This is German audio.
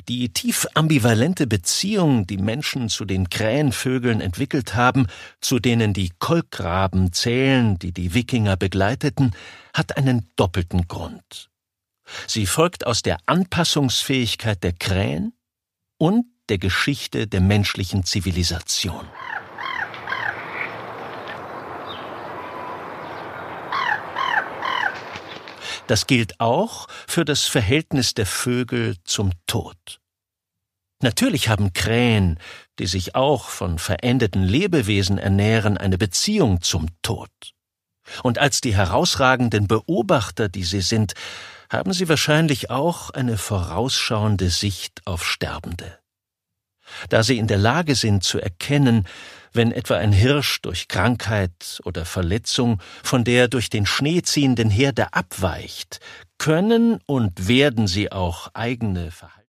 Die tief ambivalente Beziehung, die Menschen zu den Krähenvögeln entwickelt haben, zu denen die Kolkraben zählen, die die Wikinger begleiteten, hat einen doppelten Grund. Sie folgt aus der Anpassungsfähigkeit der Krähen und der Geschichte der menschlichen Zivilisation. Das gilt auch für das Verhältnis der Vögel zum Tod. Natürlich haben Krähen, die sich auch von verendeten Lebewesen ernähren, eine Beziehung zum Tod. Und als die herausragenden Beobachter, die sie sind, haben sie wahrscheinlich auch eine vorausschauende Sicht auf Sterbende. Da sie in der Lage sind zu erkennen, wenn etwa ein Hirsch durch Krankheit oder Verletzung von der durch den Schnee ziehenden Herde abweicht, können und werden sie auch eigene Verhalten